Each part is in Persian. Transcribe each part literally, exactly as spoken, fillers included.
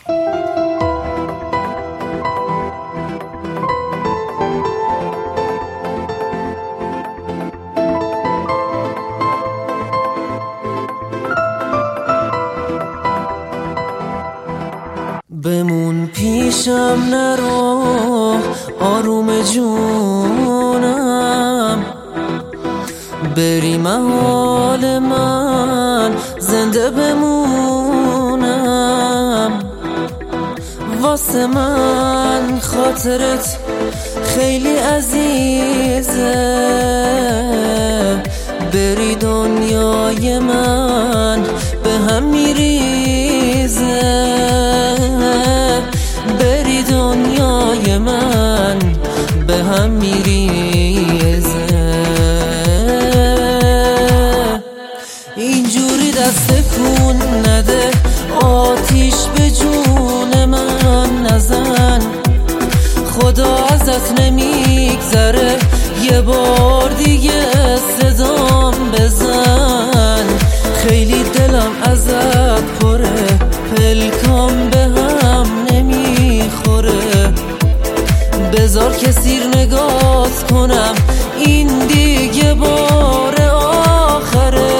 بمون پیشم نرو آروم جونم، بری محال من زنده بمونم. واسه من خاطرت خیلی عزیزه، بری دنیای من به هم میریزه، بری دنیای من به هم میریزه. اینجوری دست کن نده، آتیش به جون من نزن، خدا ازت نمیگذره، یه بار دیگه صدام بزن. خیلی دلم ازت پره، پلکام به هم نمیخوره، بذار که سیر نگات کنم، این دیگه بار آخره.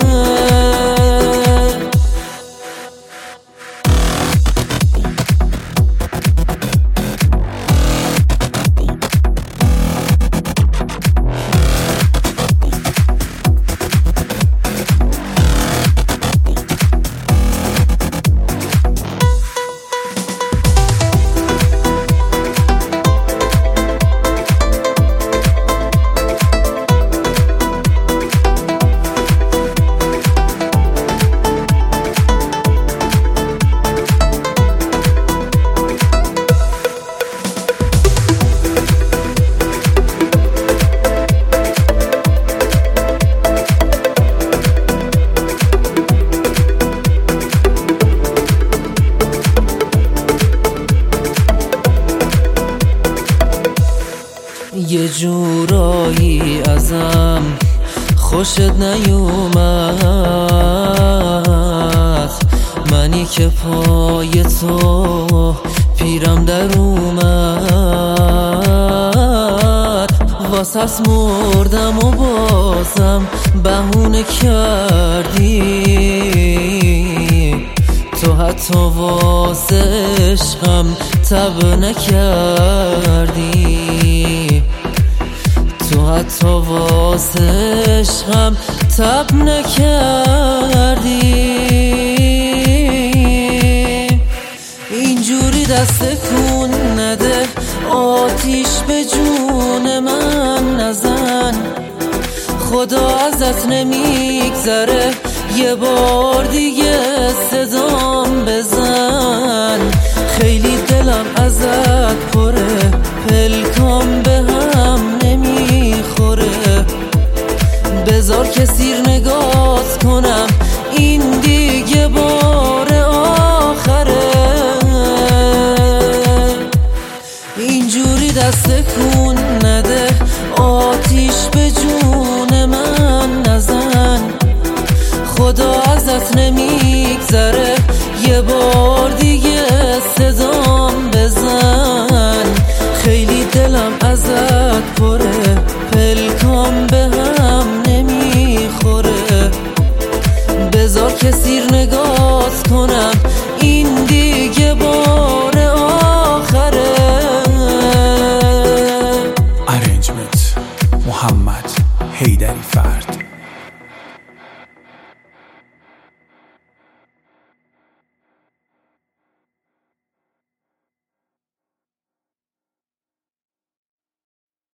یه جورایی ازم خوشت نیومد، منی که پای تو پیرم در اومد، واسه مردم و بازم بهونه کردی، تو حتی واسه عشقم تب نکردی، تو حتی واسه عشقم تب نکردی. اینجوری دست کن نده، آتیش به جون من نزن، خدا ازت نمیگذره، یه بار دیگه صدام بزن. خیلی دلم ازت پره، پلکام به هم نمیخوره، بذار که سیر نگات کنم، این دیگه بار آخره. اینجوری دست کن نده، آتیش به جون من نزن، خدا ازت نمیگذره، یه بار دیگه صدام بزن. خیلی دلم ازت پره، پلکام به هم نمیخوره، بذار که سیر نگات کنم، این دیگه بار آخره. ارنجمنت محمد حیدری فرد.